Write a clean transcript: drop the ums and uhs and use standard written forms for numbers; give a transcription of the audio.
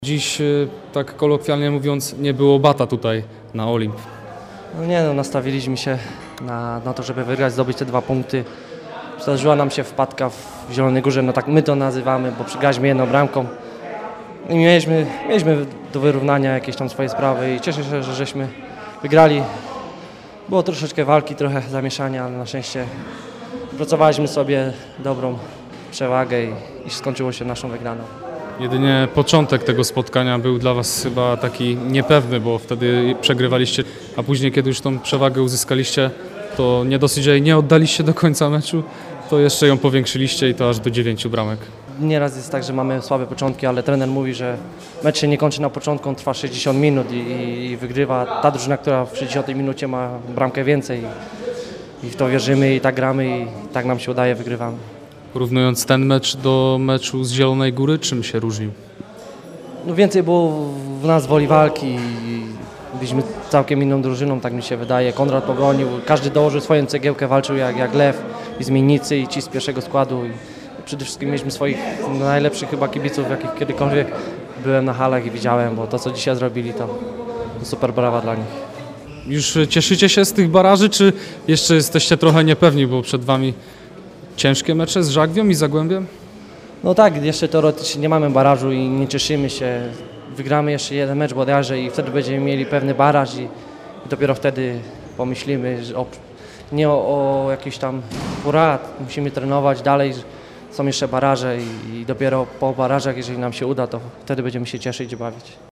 Dziś, tak kolokwialnie mówiąc, nie było bata tutaj na Olimp. No nie no, nastawiliśmy się na to, żeby wygrać, zdobyć te 2 punkty. Zdarzyła nam się wpadka w Zielonej Górze, no tak my to nazywamy, bo przegraliśmy 1 bramką. I mieliśmy do wyrównania jakieś tam swoje sprawy i cieszę się, że żeśmy wygrali. Było troszeczkę walki, trochę zamieszania, ale na szczęście wypracowaliśmy sobie dobrą przewagę i skończyło się naszą wygraną. Jedynie początek tego spotkania był dla Was chyba taki niepewny, bo wtedy przegrywaliście, a później, kiedy już tą przewagę uzyskaliście, to nie dosyć, że jej nie oddaliście do końca meczu, to jeszcze ją powiększyliście i to aż do 9 bramek. Nieraz jest tak, że mamy słabe początki, ale trener mówi, że mecz się nie kończy na początku, on trwa 60 minut i wygrywa ta drużyna, która w 60 minucie ma bramkę więcej. I w to wierzymy i tak gramy i tak nam się udaje, wygrywamy. Porównując ten mecz do meczu z Zielonej Góry, czym się różnił? No więcej było w nas woli walki i byliśmy całkiem inną drużyną, tak mi się wydaje. Konrad pogonił, każdy dołożył swoją cegiełkę, walczył jak lew i zmiennicy i ci z pierwszego składu. I przede wszystkim mieliśmy swoich najlepszych chyba kibiców, jakich kiedykolwiek byłem na halach i widziałem, bo to co dzisiaj zrobili to super brawa dla nich. Już cieszycie się z tych baraży, czy jeszcze jesteście trochę niepewni, bo przed Wami ciężkie mecze z Żagwią i Zagłębiem? No tak, jeszcze teoretycznie nie mamy barażu i nie cieszymy się. Wygramy jeszcze 1 mecz bodajże i wtedy będziemy mieli pewny baraż i dopiero wtedy pomyślimy, że nie o jakiś tam porad. Musimy trenować dalej, są jeszcze baraże i dopiero po barażach, jeżeli nam się uda, to wtedy będziemy się cieszyć i bawić.